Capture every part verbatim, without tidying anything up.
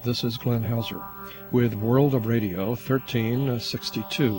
This is Glenn Hauser with World of Radio thirteen sixty-two.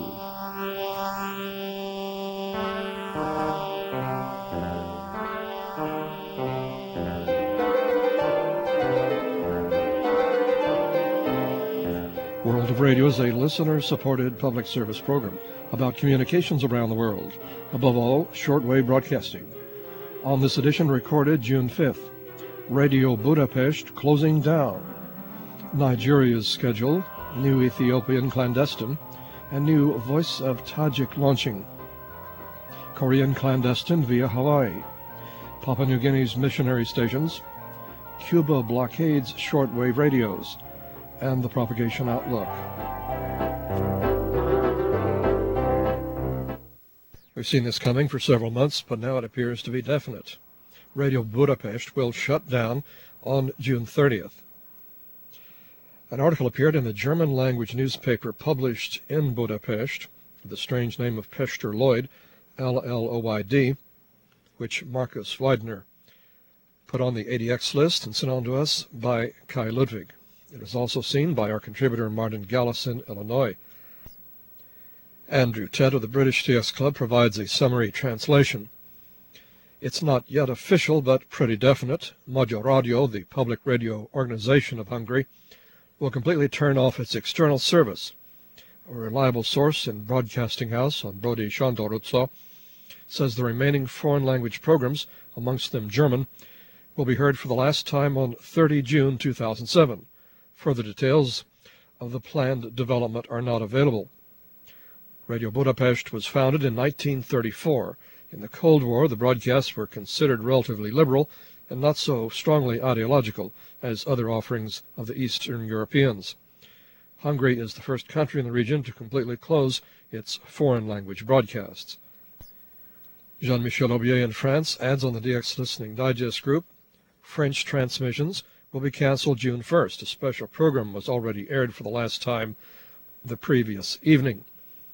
World of Radio is a listener-supported public service program about communications around the world, above all, shortwave broadcasting. On this edition, recorded June fifth, Radio Budapest closing down, Nigeria's schedule, new Ethiopian clandestine, and new Voice of Tajik launching, Korean clandestine via Hawaii, Papua New Guinea's missionary stations, Cuba blockades shortwave radios, and the propagation outlook. We've seen this coming for several months, but now it appears to be definite. Radio Budapest will shut down on June thirtieth. An article appeared in the German-language newspaper published in Budapest, with the strange name of Pester Lloyd, L L O Y D, which Marcus Weidner put on the A D X list and sent on to us by Kai Ludwig. It was also seen by our contributor Martin Gallus in Illinois. Andrew Ted of the British T X Club provides a summary translation. It's not yet official, but pretty definite. Magyar Radio, the public radio organization of Hungary, will completely turn off its external service. A reliable source in Broadcasting House on Brody Sándor utca says the remaining foreign language programs, amongst them German, will be heard for the last time on the thirtieth of June two thousand seven. Further details of the planned development are not available. Radio Budapest was founded in nineteen thirty-four. In the Cold War, the broadcasts were considered relatively liberal and not so strongly ideological as other offerings of the Eastern Europeans. Hungary is the first country in the region to completely close its foreign language broadcasts. Jean-Michel Aubier in France adds on the D X Listening Digest group, French transmissions will be canceled June first. A special program was already aired for the last time the previous evening.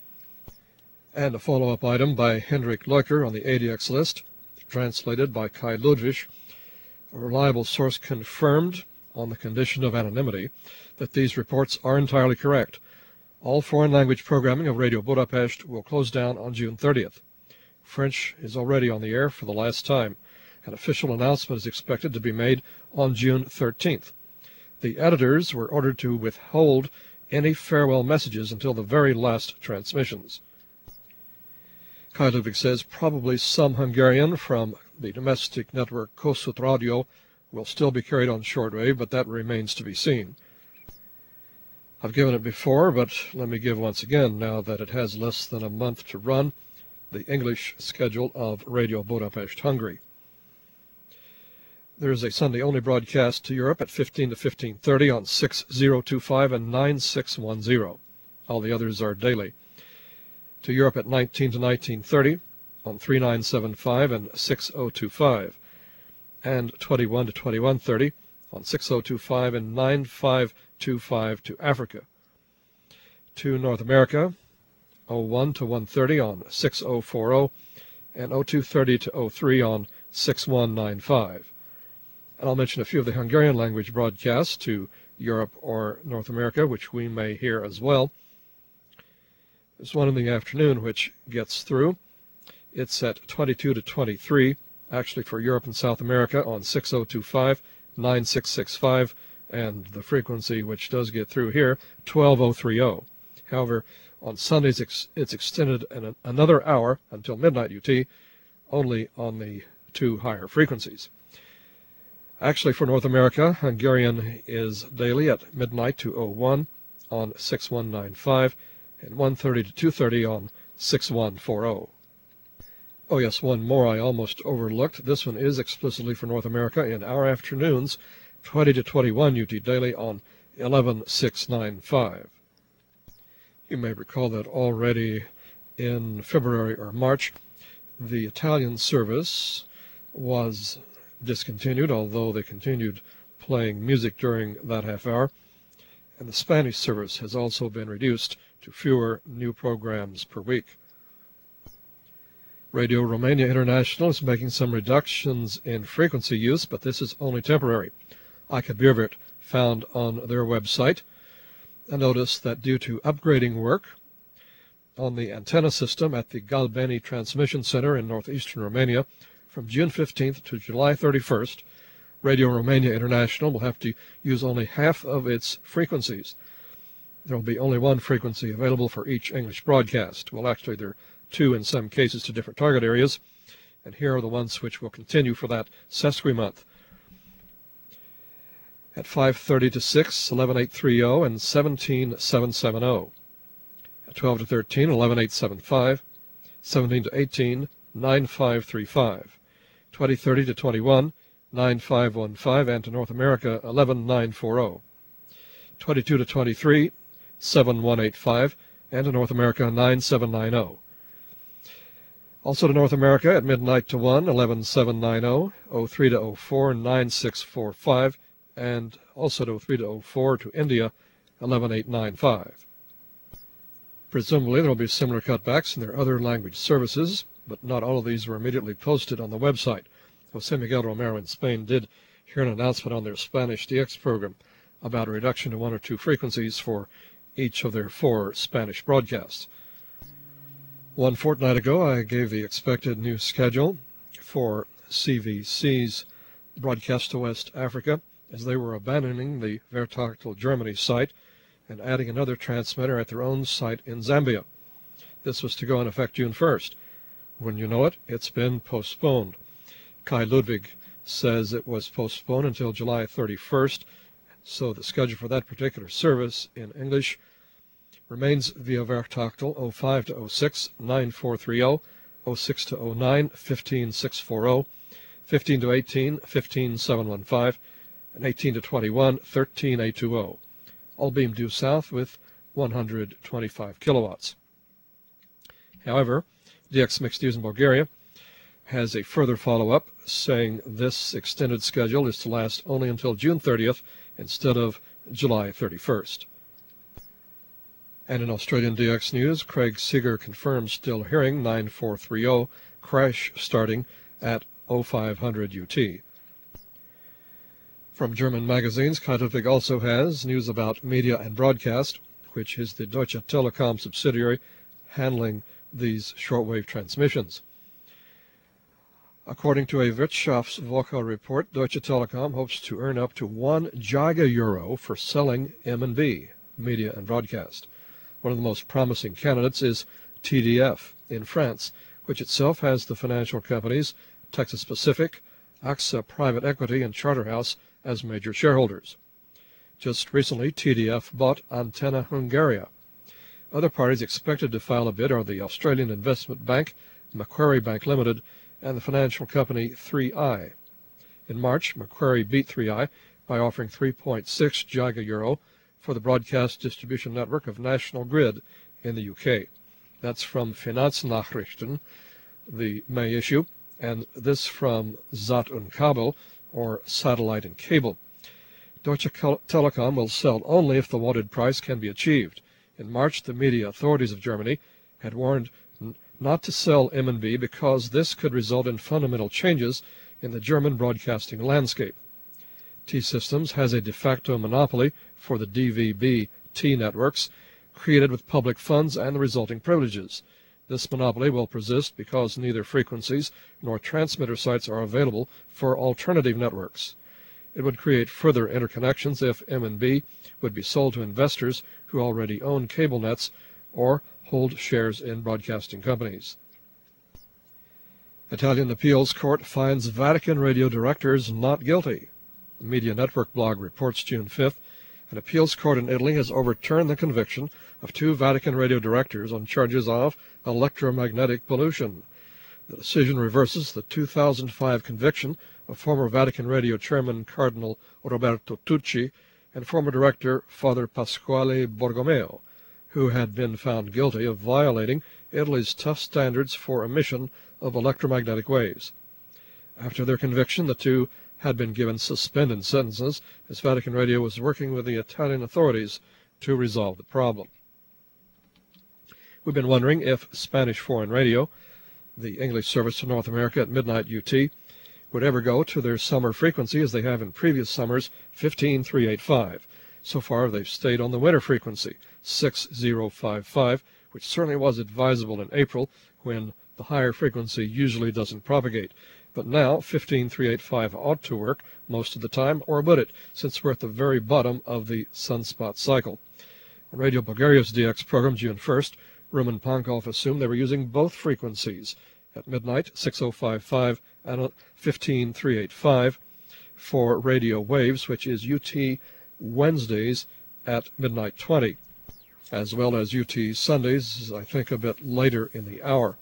And a follow-up item by Hendrik Leuker on the A D X list, translated by Kai Ludwig. A reliable source confirmed, on the condition of anonymity, that these reports are entirely correct. All foreign language programming of Radio Budapest will close down on June thirtieth. French is already on the air for the last time. An official announcement is expected to be made on June thirteenth. The editors were ordered to withhold any farewell messages until the very last transmissions. Kai Ludwig says probably some Hungarian from the domestic network Kossuth Radio will still be carried on shortwave, but that remains to be seen. I've given it before, but let me give once again, now that it has less than a month to run, the English schedule of Radio Budapest, Hungary. There is a Sunday-only broadcast to Europe at fifteen to fifteen thirty on six thousand twenty-five and nine six one zero. All the others are daily. To Europe at nineteen to nineteen thirty on three nine seven five and six thousand twenty-five, and twenty-one to twenty-one thirty on six thousand twenty-five and nine five two five to Africa. To North America, oh one to one thirty on six thousand forty and oh two thirty to oh three on six one nine five. And I'll mention a few of the Hungarian language broadcasts to Europe or North America, which we may hear as well. There's one in the afternoon which gets through. It's at twenty-two to twenty-three, actually for Europe and South America on six thousand twenty-five, nine six six five, and the frequency which does get through here, twelve thousand thirty. However, on Sundays it's extended an, another hour until midnight U T, only on the two higher frequencies. Actually for North America, Hungarian is daily at midnight to oh one on six one nine five, and one thirty to two thirty on six one forty. Oh yes, one more I almost overlooked. This one is explicitly for North America in our afternoons, twenty to twenty-one U T daily on eleven six ninety-five. You may recall that already in February or March, the Italian service was discontinued, although they continued playing music during that half hour, and the Spanish service has also been reduced to fewer new programs per week. Radio Romania International is making some reductions in frequency use, but this is only temporary. Ika Biervert found on their website. A notice that due to upgrading work on the antenna system at the Galbeni Transmission Center in northeastern Romania from June fifteenth to July thirty-first, Radio Romania International will have to use only half of its frequencies. There will be only one frequency available for each English broadcast. Well, actually, there are two in some cases to different target areas, and here are the ones which will continue for that sesqui month. At five thirty to six, eleven eight thirty and seventeen seven seventy. At twelve to thirteen, eleven eight seventy-five, seventeen to eighteen, nine five three five. twenty thirty to twenty-one, nine five one five, and to North America, eleven nine forty. twenty-two to twenty-three, seven one eight five, and to North America, nine seven ninety. Also to North America at midnight to one, eleven seven ninety, oh three to oh four, nine six four five, and also to oh three to oh four to India, eleven eight ninety-five. Presumably there will be similar cutbacks in their other language services, but not all of these were immediately posted on the website. Jose Miguel Romero in Spain did hear an announcement on their Spanish D X program about a reduction to one or two frequencies for each of their four Spanish broadcasts. One fortnight ago, I gave the expected new schedule for C V C's broadcast to West Africa, as they were abandoning the Vertachtel Germany site and adding another transmitter at their own site in Zambia. This was to go in effect June first. When you know it, it's been postponed. Kai Ludwig says it was postponed until July thirty-first, so the schedule for that particular service in English remains via Vertachtel oh five to oh six, nine four thirty, oh six to oh nine, fifteen six forty, fifteen to eighteen, fifteen seven fifteen, and eighteen to twenty-one, thirteen eight twenty, all beam due south with one hundred twenty-five kilowatts. However, D X Mixed Use in Bulgaria has a further follow-up saying this extended schedule is to last only until June thirtieth instead of July thirty-first. And in Australian D X news, Craig Seeger confirms still hearing nine four thirty, crash starting at oh five hundred U T. From German magazines, Kai Ludwig also has news about Media and Broadcast, which is the Deutsche Telekom subsidiary handling these shortwave transmissions. According to a Wirtschaftswoche report, Deutsche Telekom hopes to earn up to one giga euro for selling M and B, Media and Broadcast. One of the most promising candidates is T D F in France, which itself has the financial companies Texas Pacific, A X A Private Equity, and Charterhouse as major shareholders. Just recently, T D F bought Antenna Hungaria. Other parties expected to file a bid are the Australian Investment Bank, Macquarie Bank Limited, and the financial company three i. In March, Macquarie beat three i by offering three point six giga euro for the broadcast distribution network of National Grid in the U K. That's from Finanznachrichten, the May issue, and this from Sat und Kabel, or Satellite and Cable. Deutsche Telekom will sell only if the wanted price can be achieved. In March, the media authorities of Germany had warned not to sell M and B because this could result in fundamental changes in the German broadcasting landscape. T-Systems has a de facto monopoly for the D V B T networks created with public funds and the resulting privileges. This monopoly will persist because neither frequencies nor transmitter sites are available for alternative networks. It would create further interconnections if M and B would be sold to investors who already own cable nets or hold shares in broadcasting companies. Italian appeals court finds Vatican radio directors not guilty. The Media Network blog reports June fifth, an appeals court in Italy has overturned the conviction of two Vatican radio directors on charges of electromagnetic pollution. The decision reverses the two thousand five conviction of former Vatican Radio chairman Cardinal Roberto Tucci and former director Father Pasquale Borromeo, who had been found guilty of violating Italy's tough standards for emission of electromagnetic waves. After their conviction, the two had been given suspended sentences as Vatican Radio was working with the Italian authorities to resolve the problem. We've been wondering if Spanish Foreign Radio, the English service to North America at midnight U T, would ever go to their summer frequency as they have in previous summers, fifteen three eighty-five. So far, they've stayed on the winter frequency, six zero five five, which certainly was advisable in April when the higher frequency usually doesn't propagate. But now, fifteen three eighty-five ought to work most of the time, or would it, since we're at the very bottom of the sunspot cycle. On Radio Bulgaria's D X program, June first, Roman Pankov assumed they were using both frequencies at midnight, six oh five five, and fifteen three eighty-five for radio waves, which is U T Wednesdays at midnight twenty, as well as U T Sundays, I think a bit later in the hour.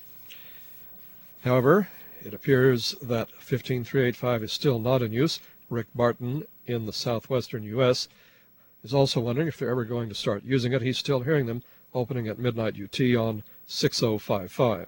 However, it appears that fifteen three eighty-five is still not in use. Rick Barton in the southwestern U S is also wondering if they're ever going to start using it. He's still hearing them opening at midnight U T on six oh five five.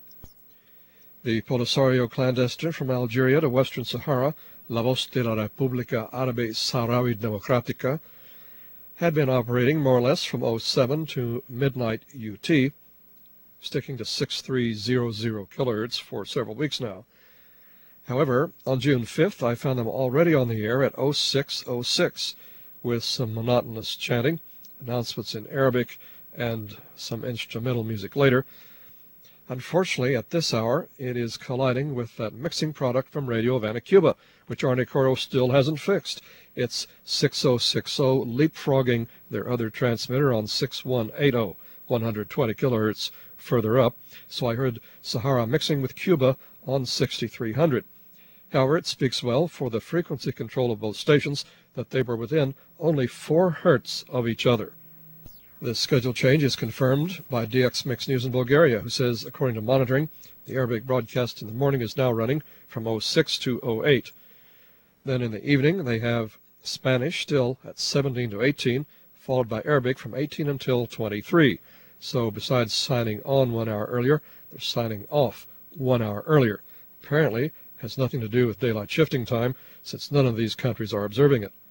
The Polisario clandestine from Algeria to Western Sahara, La Voz de la República Árabe Sahrawi Democrática, had been operating more or less from oh seven to midnight U T, sticking to six three hundred kilohertz for several weeks now. However, on June fifth, I found them already on the air at oh six oh six, with some monotonous chanting, announcements in Arabic, and some instrumental music later. Unfortunately, at this hour, it is colliding with that mixing product from Radio Havana, Cuba, which Arne Coro still hasn't fixed. It's six oh six oh, leapfrogging their other transmitter on six one eight oh, one hundred twenty kilohertz further up, so I heard Sahara mixing with Cuba on sixty-three hundred. However, it speaks well for the frequency control of both stations that they were within only four hertz of each other. This schedule change is confirmed by D X Mix News in Bulgaria, who says, according to monitoring, the Arabic broadcast in the morning is now running from oh six to oh eight. Then in the evening, they have Spanish still at seventeen to eighteen, followed by Arabic from eighteen until twenty-three. So besides signing on one hour earlier, they're signing off one hour earlier. Apparently, has nothing to do with daylight shifting time, since none of these countries are observing it,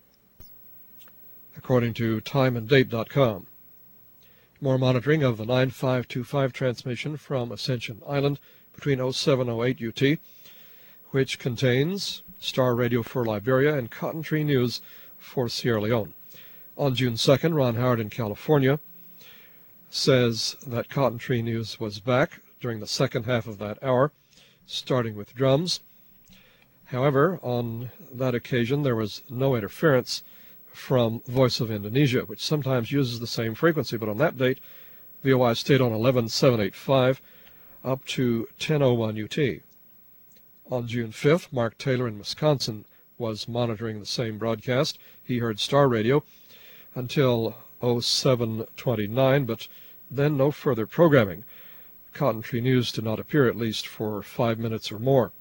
according to time and date dot com. More monitoring of the nine five two five transmission from Ascension Island between oh seven oh eight U T, which contains Star Radio for Liberia and Cotton Tree News for Sierra Leone. On June second, Ron Howard in California says that Cotton Tree News was back during the second half of that hour, starting with drums. However, on that occasion, there was no interference from Voice of Indonesia, which sometimes uses the same frequency, but on that date, V O I stayed on eleven seven eighty-five up to ten oh one U T. On June fifth, Mark Taylor in Wisconsin was monitoring the same broadcast. He heard Star Radio until oh seven twenty-nine, but then no further programming. Cotton Tree News did not appear at least for five minutes or more.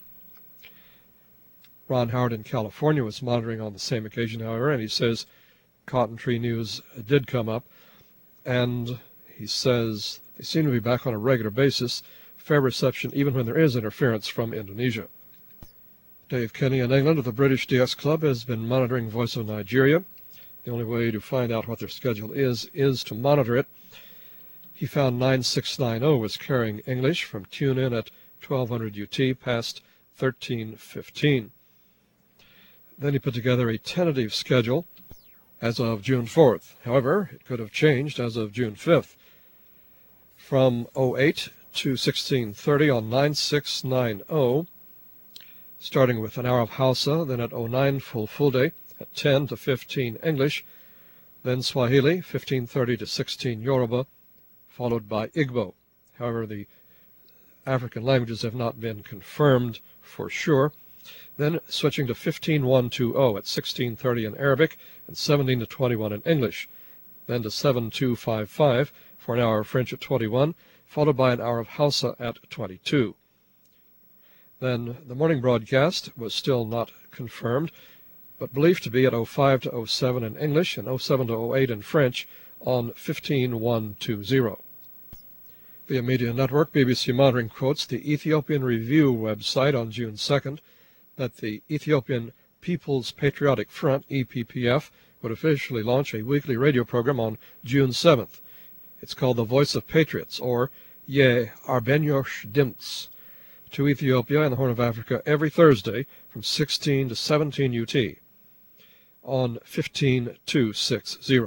Ron Howard in California was monitoring on the same occasion, however, and he says Cotton Tree News did come up, and he says they seem to be back on a regular basis, fair reception even when there is interference from Indonesia. Dave Kenny in England of the British D X Club has been monitoring Voice of Nigeria. The only way to find out what their schedule is, is to monitor it. He found nine six nine oh was carrying English from tune-in at twelve hundred U T past thirteen fifteen. Then he put together a tentative schedule as of June fourth. However, it could have changed as of June fifth. From oh eight to sixteen thirty on nine six nine oh, starting with an hour of Hausa, then at oh nine full full day, at ten to fifteen English, then Swahili, fifteen thirty to sixteen Yoruba, followed by Igbo. However, the African languages have not been confirmed for sure. Then switching to fifteen one twenty at sixteen thirty in Arabic and seventeen to twenty-one in English. Then to seven two fifty-five for an hour of French at twenty-one, followed by an hour of Hausa at twenty-two. Then the morning broadcast was still not confirmed, but believed to be at oh five to oh seven in English and oh seven to oh eight in French on fifteen one twenty. Via Media Network, B B C Monitoring quotes the Ethiopian Review website on June second that the Ethiopian People's Patriotic Front, E P P F, would officially launch a weekly radio program on June seventh. It's called The Voice of Patriots, or Ye Arbenyos Dimts, to Ethiopia and the Horn of Africa every Thursday from sixteen to seventeen U T on fifteen two sixty.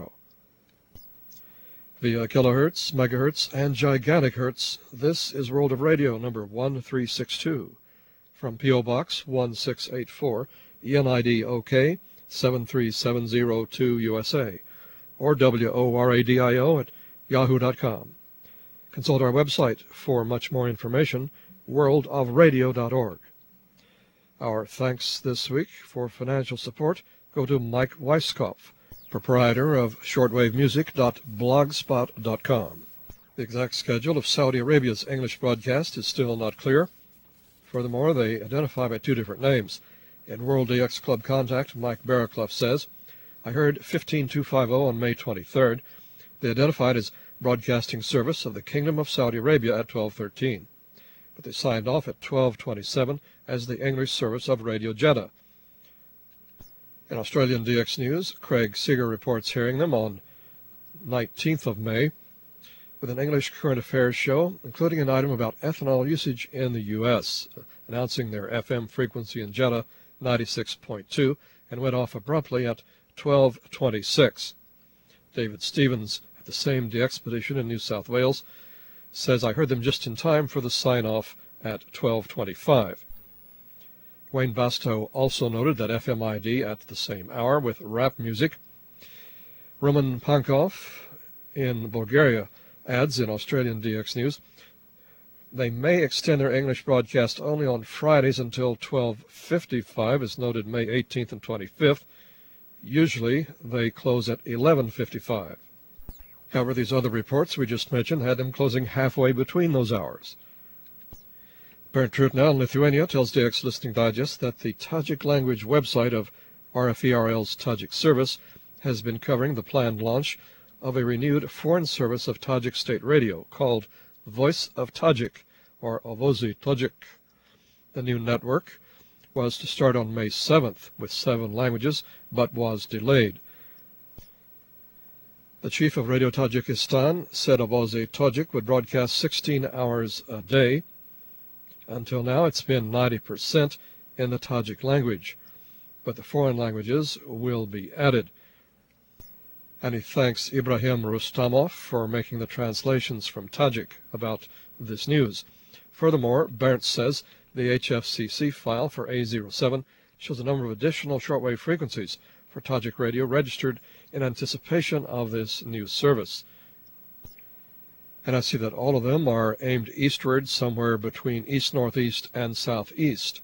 Via kilohertz, megahertz, and gigantic hertz, this is World of Radio number one three six two from P O Box one six eight four, E N I D O K seven three seven zero two U S A, or W O R A D I O at yahoo dot com. Consult our website for much more information, world of radio dot org. Our thanks this week for financial support go to Mike Weiskopf, proprietor of shortwave music dot blogspot dot com. The exact schedule of Saudi Arabia's English broadcast is still not clear. Furthermore, they identify by two different names. In World D X Club Contact, Mike Barraclough says, I heard fifteen two fifty on May twenty-third. They identified as broadcasting service of the Kingdom of Saudi Arabia at twelve thirteen. But they signed off at twelve twenty-seven as the English service of Radio Jeddah. In Australian D X News, Craig Seeger reports hearing them on nineteenth of May with an English current affairs show, including an item about ethanol usage in the U S, announcing their F M frequency in Jeddah, ninety-six point two, and went off abruptly at twelve twenty-six. David Stevens, at the same D Expedition in New South Wales, says, I heard them just in time for the sign-off at twelve twenty-five. Wayne Bastow also noted that F M I D at the same hour with rap music. Roman Pankov in Bulgaria adds in Australian D X News, they may extend their English broadcast only on Fridays until twelve fifty-five, as noted May eighteenth and twenty-fifth. Usually they close at eleven fifty-five. However, these other reports we just mentioned had them closing halfway between those hours. Bernd Trutnow in Lithuania tells D X Listening Digest that the Tajik language website of R F E R L's Tajik service has been covering the planned launch of a renewed foreign service of Tajik state radio called Voice of Tajik, or Ovozi Tajik. The new network was to start on May seventh with seven languages, but was delayed. The chief of Radio Tajikistan said Ovozi Tajik would broadcast sixteen hours a day. Until now, it's been ninety percent in the Tajik language, but the foreign languages will be added. And he thanks Ibrahim Rustamov for making the translations from Tajik about this news. Furthermore, Bernd says the H F C C file for A zero seven shows a number of additional shortwave frequencies for Tajik radio registered in anticipation of this new service. And I see that all of them are aimed eastward, somewhere between east-northeast and southeast.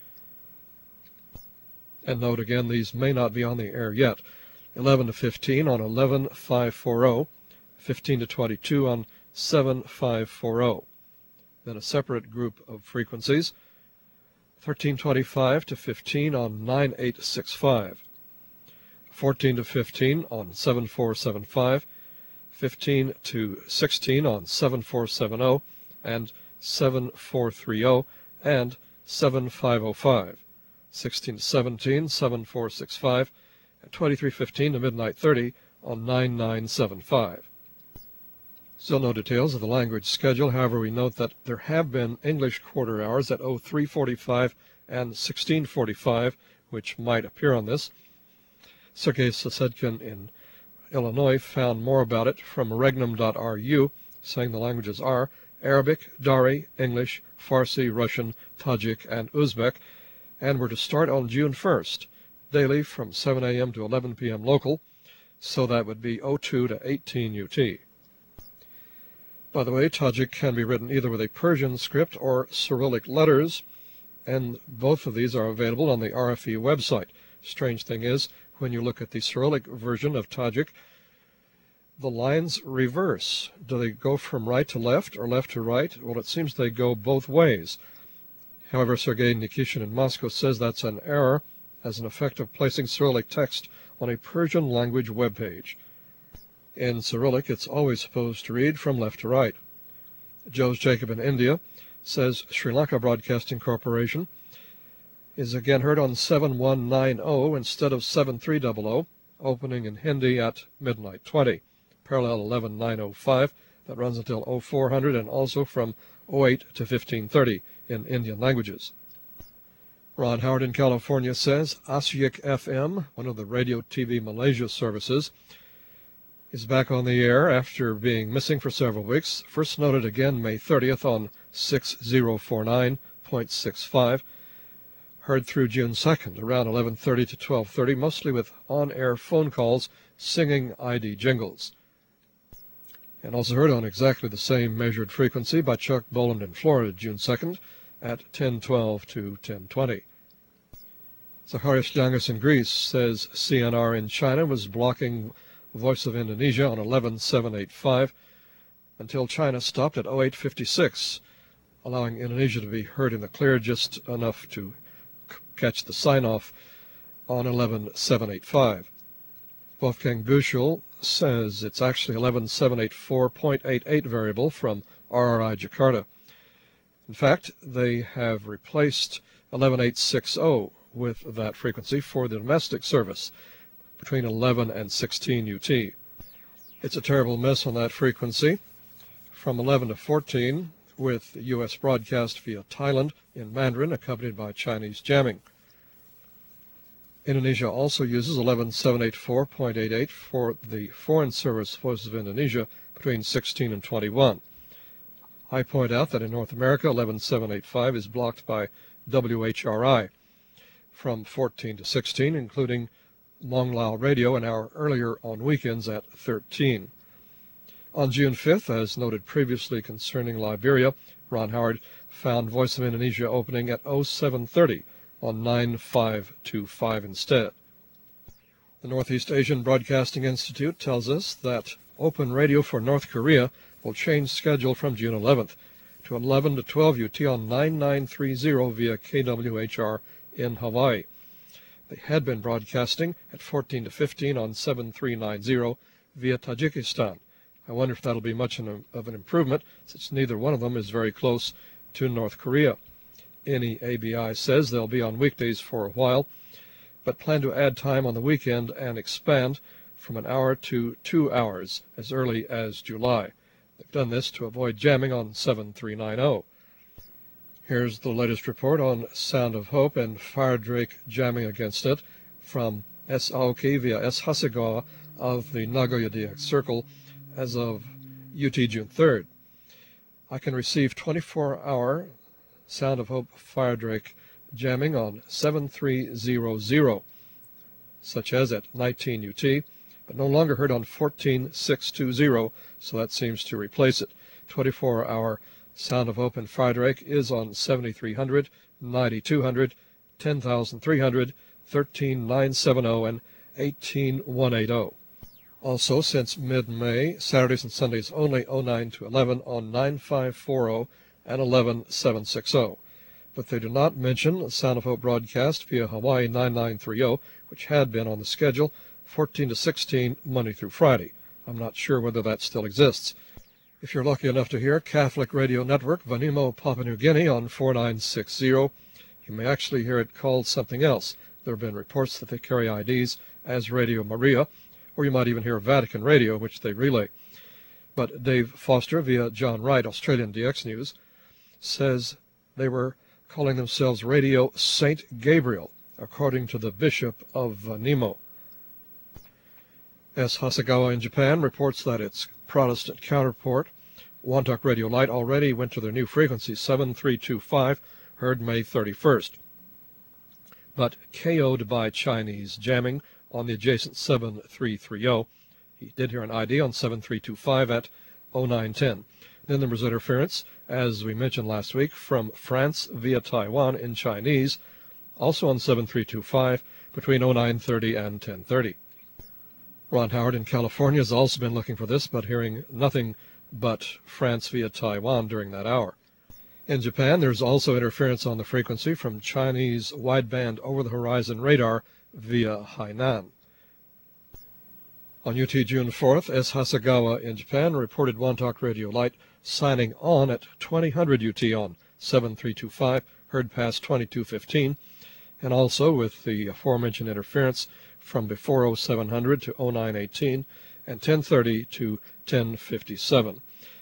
And note again, these may not be on the air yet. eleven to fifteen on eleven five forty, fifteen to twenty-two on seven five forty. Then a separate group of frequencies, thirteen twenty-five to fifteen on nine eight six five, fourteen to fifteen on seven four seven five, fifteen to sixteen on seven four seven zero and seven four three zero and seven five zero five, sixteen to seventeen, seven four six five, and twenty-three fifteen to midnight thirty on nine nine seven five. Still no details of the language schedule, however we note that there have been English quarter hours at oh three forty-five and sixteen forty-five, which might appear on this. Sergei Sosedkin in Illinois found more about it from regnum dot R U, saying the languages are Arabic, Dari, English, Farsi, Russian, Tajik, and Uzbek, and were to start on June first, daily from seven a m to eleven p m local, so that would be oh two to eighteen U T. By the way, Tajik can be written either with a Persian script or Cyrillic letters, and both of these are available on the R F E website. Strange thing is, when you look at the Cyrillic version of Tajik, the lines reverse. Do they go from right to left or left to right? Well, it seems they go both ways. However, Sergei Nikishin in Moscow says that's an error as an effect of placing Cyrillic text on a Persian language web page. In Cyrillic, it's always supposed to read from left to right. Joe's Jacob in India says Sri Lanka Broadcasting Corporation is again heard on seven one nine zero instead of seven three zero zero, opening in Hindi at midnight twenty, parallel eleven nine oh five, That runs until oh four hundred and also from oh eight to fifteen thirty in Indian languages. Ron Howard in California says Asyik F M, one of the Radio T V Malaysia services, is back on the air after being missing for several weeks. First noted again May thirtieth on six oh four nine point six five. Heard through June second around eleven thirty to twelve thirty, mostly with on-air phone calls singing I D jingles. And also heard on exactly the same measured frequency by Chuck Boland in Florida June second at ten twelve to ten twenty. Zacharias Jangas in Greece says C N R in China was blocking Voice of Indonesia on eleven seven eighty-five until China stopped at oh eight fifty-six, allowing Indonesia to be heard in the clear just enough to c- catch the sign-off on eleven seven eighty-five. Wolfgang Buchel says it's actually eleven seven eighty-four point eight eight variable from R R I Jakarta. In fact, they have replaced eleven eight sixty with that frequency for the domestic service between eleven and sixteen U T. It's a terrible miss on that frequency from eleven to fourteen with U S broadcast via Thailand in Mandarin accompanied by Chinese jamming. Indonesia also uses eleven seven eighty-four point eight eight for the foreign service Voice of Indonesia between sixteen and twenty-one. I point out that in North America, eleven seven eighty-five is blocked by W H R I from fourteen to sixteen, including Long Lao Radio an hour earlier on weekends at thirteen. On June fifth, as noted previously concerning Liberia, Ron Howard found Voice of Indonesia opening at oh seven thirty on nine five two five instead. The Northeast Asian Broadcasting Institute tells us that Open Radio for North Korea will change schedule from June eleventh to eleven to twelve U T on nine nine thirty via K W H R in Hawaii. They had been broadcasting at fourteen to fifteen on seven three nine zero via Tajikistan. I wonder if that'll be much of an improvement, since neither one of them is very close to North Korea. N E A B I says they'll be on weekdays for a while, but plan to add time on the weekend and expand from an hour to two hours as early as July. They've done this to avoid jamming on seven three nine zero. Here's the latest report on Sound of Hope and Fire Drake jamming against it from S. Aoki via S. Hasegawa of the Nagoya D X Circle as of U T June third. I can receive twenty-four hour Sound of Hope Fire Drake jamming on seven three zero zero, such as at nineteen U T, but no longer heard on fourteen six two zero, so that seems to replace it. twenty-four hour Sound of Hope and Fire Drake is on seventy-three hundred, ninety-two hundred, ten thousand three hundred, thirteen nine seventy, and eighteen one eighty. Also, since mid-May, Saturdays and Sundays only oh nine to eleven on nine five forty and eleven seven sixty. But they do not mention Sound of Hope broadcast via Hawaii nine nine thirty, which had been on the schedule fourteen to sixteen Monday through Friday. I'm not sure whether that still exists. If you're lucky enough to hear Catholic Radio Network, Vanimo, Papua New Guinea on four nine six zero, you may actually hear it called something else. There have been reports that they carry I Ds as Radio Maria, or you might even hear Vatican Radio, which they relay. But Dave Foster via John Wright, Australian D X News, says they were calling themselves Radio Saint Gabriel, according to the Bishop of Vanimo. S. Hasegawa in Japan reports that its Protestant counterpart, Wantok Radio Light, already went to their new frequency, seven three two five, heard May thirty-first, but K O'd by Chinese jamming on the adjacent seven three thirty. He did hear an I D on seven three two five at oh nine ten. Then there was interference, as we mentioned last week, from France via Taiwan in Chinese, also on seven three two five between oh nine thirty and ten thirty. Ron Howard in California has also been looking for this, but hearing nothing but France via Taiwan during that hour. In Japan, there's also interference on the frequency from Chinese wideband over-the-horizon radar via Hainan. On U T June fourth, S. Hasegawa in Japan reported Wantok Radio Light signing on at twenty hundred U T on seven three two five, heard past twenty-two fifteen, and also with the aforementioned interference from before oh seven hundred to oh nine eighteen and ten thirty to ten fifty-seven.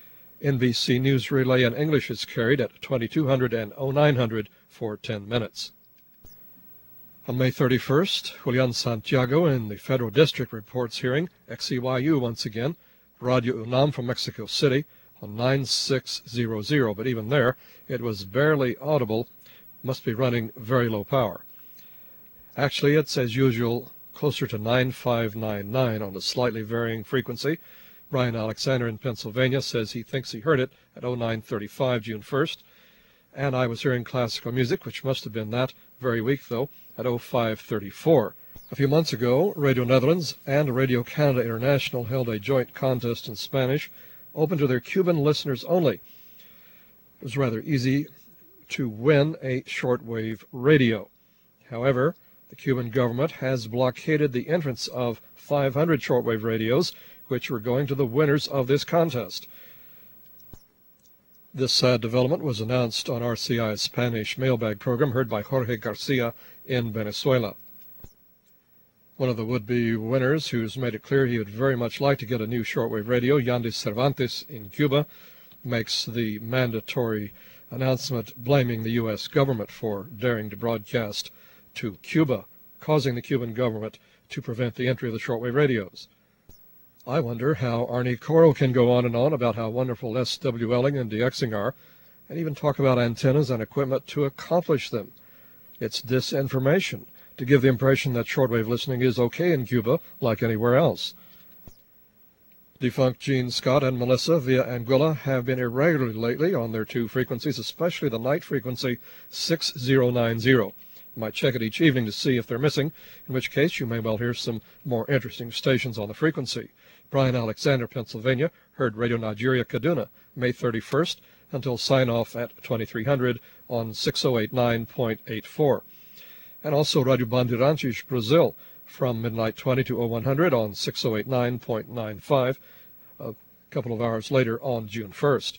N B C News Relay in English is carried at twenty-two hundred and oh nine hundred for ten minutes. On May thirty-first, Julian Santiago in the Federal District reports hearing X E Y U once again, Radio UNAM from Mexico City on nine six hundred, but even there it was barely audible, must be running very low power. Actually, it's as usual closer to nine five nine nine on a slightly varying frequency. Brian Alexander in Pennsylvania says he thinks he heard it at oh nine thirty-five June first, and I was hearing classical music, which must have been that very week though, at oh five thirty-four. A few months ago, Radio Netherlands and Radio Canada International held a joint contest in Spanish, open to their Cuban listeners only. It was rather easy to win a shortwave radio. However, the Cuban government has blockaded the entrance of five hundred shortwave radios, which were going to the winners of this contest. This sad development was announced on R C I's Spanish mailbag program, heard by Jorge Garcia in Venezuela. One of the would-be winners, who's made it clear he would very much like to get a new shortwave radio, Yandis Cervantes in Cuba, makes the mandatory announcement blaming the U S government for daring to broadcast to Cuba, causing the Cuban government to prevent the entry of the shortwave radios. I wonder how Arnie Coral can go on and on about how wonderful S W L ing and DXing are, and even talk about antennas and equipment to accomplish them. It's disinformation to give the impression that shortwave listening is okay in Cuba like anywhere else. Defunct Gene Scott and Melissa via Anguilla have been irregularly lately on their two frequencies, especially the night frequency six zero nine zero. You might check it each evening to see if they're missing, in which case you may well hear some more interesting stations on the frequency. Brian Alexander, Pennsylvania, heard Radio Nigeria Kaduna, May thirty-first, until sign-off at twenty-three hundred on six oh eight nine point eight four. And also Radio Bandeirantes, Brazil, from midnight twenty to oh one hundred on six oh eight nine point nine five, a couple of hours later on June first.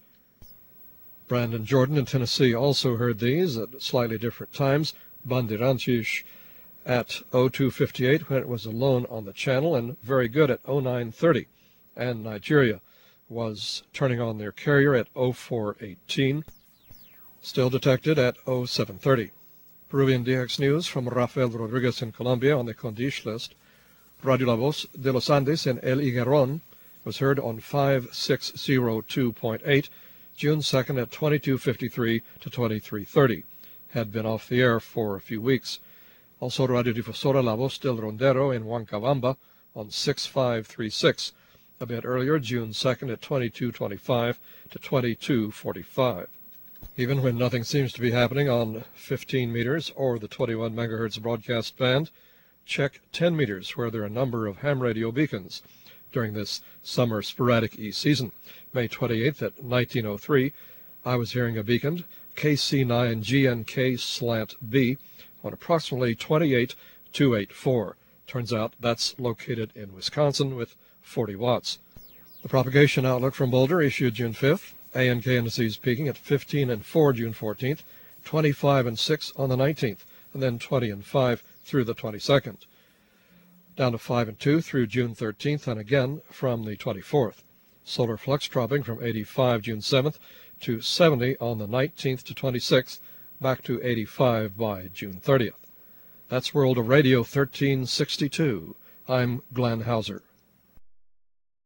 Brandon Jordan in Tennessee also heard these at slightly different times. Bandeirantes at oh two fifty-eight when it was alone on the channel, and very good at oh nine thirty. And Nigeria was turning on their carrier at oh four eighteen, still detected at oh seven thirty. Peruvian D X News from Rafael Rodriguez in Colombia on the Condish list. Radio La Voz de los Andes in El Higuerón was heard on five six oh two point eight, June second at twenty-two fifty-three to twenty-three thirty. Had been off the air for a few weeks. Also Radio Difusora La Voz del Rondero in Huancabamba on six five three six, a bit earlier, June second at twenty-two twenty-five to twenty-two forty-five. Even when nothing seems to be happening on fifteen meters or the twenty-one megahertz broadcast band, check ten meters where there are a number of ham radio beacons. During this summer sporadic E-season, May twenty-eighth at nineteen oh three, I was hearing a beacon, K C nine G N K slant B, on approximately twenty-eight two eighty-four. Turns out that's located in Wisconsin with forty watts. The propagation outlook from Boulder issued June fifth, A and K N Cs peaking at fifteen and four June fourteenth, twenty-five and six on the nineteenth, and then twenty and five through the twenty-second. Down to five and two through June thirteenth, and again from the twenty-fourth. Solar flux dropping from eighty-five June seventh to seventy on the nineteenth to twenty-sixth, back to eighty-five by June thirtieth. That's World of Radio thirteen sixty-two. I'm Glenn Hauser.